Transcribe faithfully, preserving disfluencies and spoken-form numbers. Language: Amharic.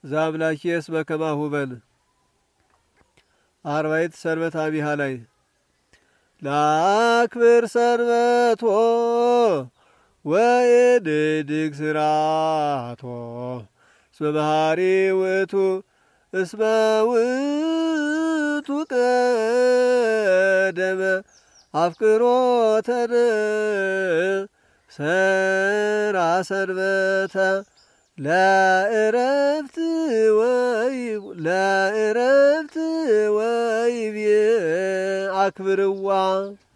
ዛብላኪስ በከማሁ በል አርባይት ሰንበት አቢሃ ላይ ላክብር ሰንበቶ ወይድድግ ስራቶ እስመ ባህሪ ውእቱ እስመ ውእቱ ቀደመ አፍቅሮተነ ሰራ ሰንበተ ለእረፍት ወይ ለእረፍት ወይ አክብርዋ